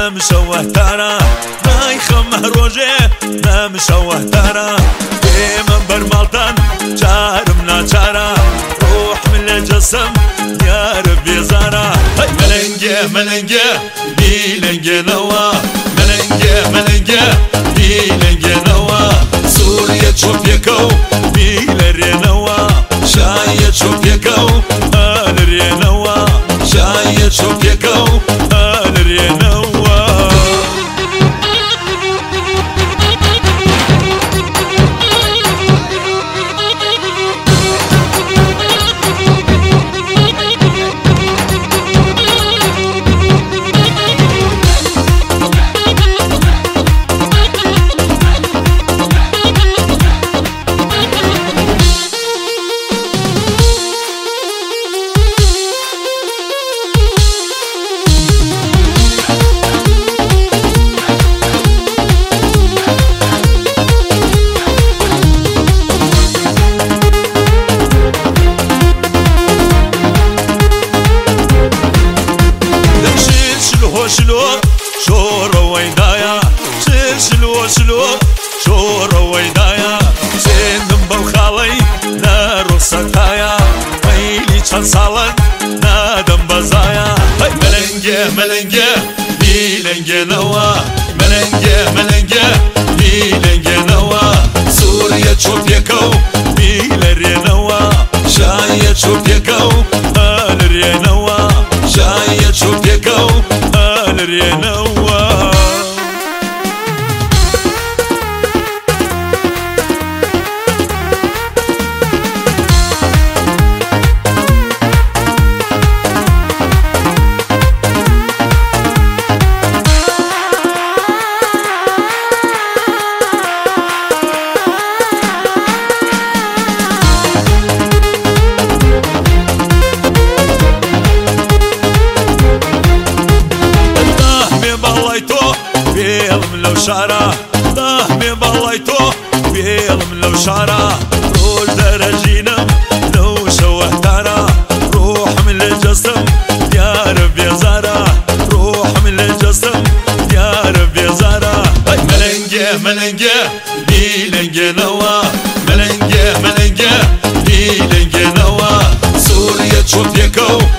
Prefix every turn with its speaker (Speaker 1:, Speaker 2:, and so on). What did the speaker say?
Speaker 1: نمشوه تارا ماي خمه روجه نمشوه تارا من برمالتان چارم ناچارا روح من الجسم يا ربي زارا ملنجه ملنجه بيلنجه نوا ملنجه ملنجه بيلنجه نوا سوريا تشوف يكو بيلري نوا شاية تشوف يكو الري نوا شاية تشوف يكو الري نوا شلو شورا ويدايا شلو شلو شورا ويدايا زينم بوخالي نارو ستايا ويلي چند سالن نادم بزايا ملنجه ملنجه بيلنجه نوا ملنجه ملنجه بيلنجه نوا سوريا تشوف يكو بيلري نوا شاية تشوف يكو الري نوا شاية تشوف يكو الري نوا فيلم لو شارع ضهمي بلايتو فيلم لو شارع رول درجينم لو شوه تارا روح من الجسم يا رب يا زارا روح من الجسم يا رب يا زارا ملنجه ملنجه بيلنجه نوا ملنجه ملنجه بيلنجه نوا سوريا تشوف يكو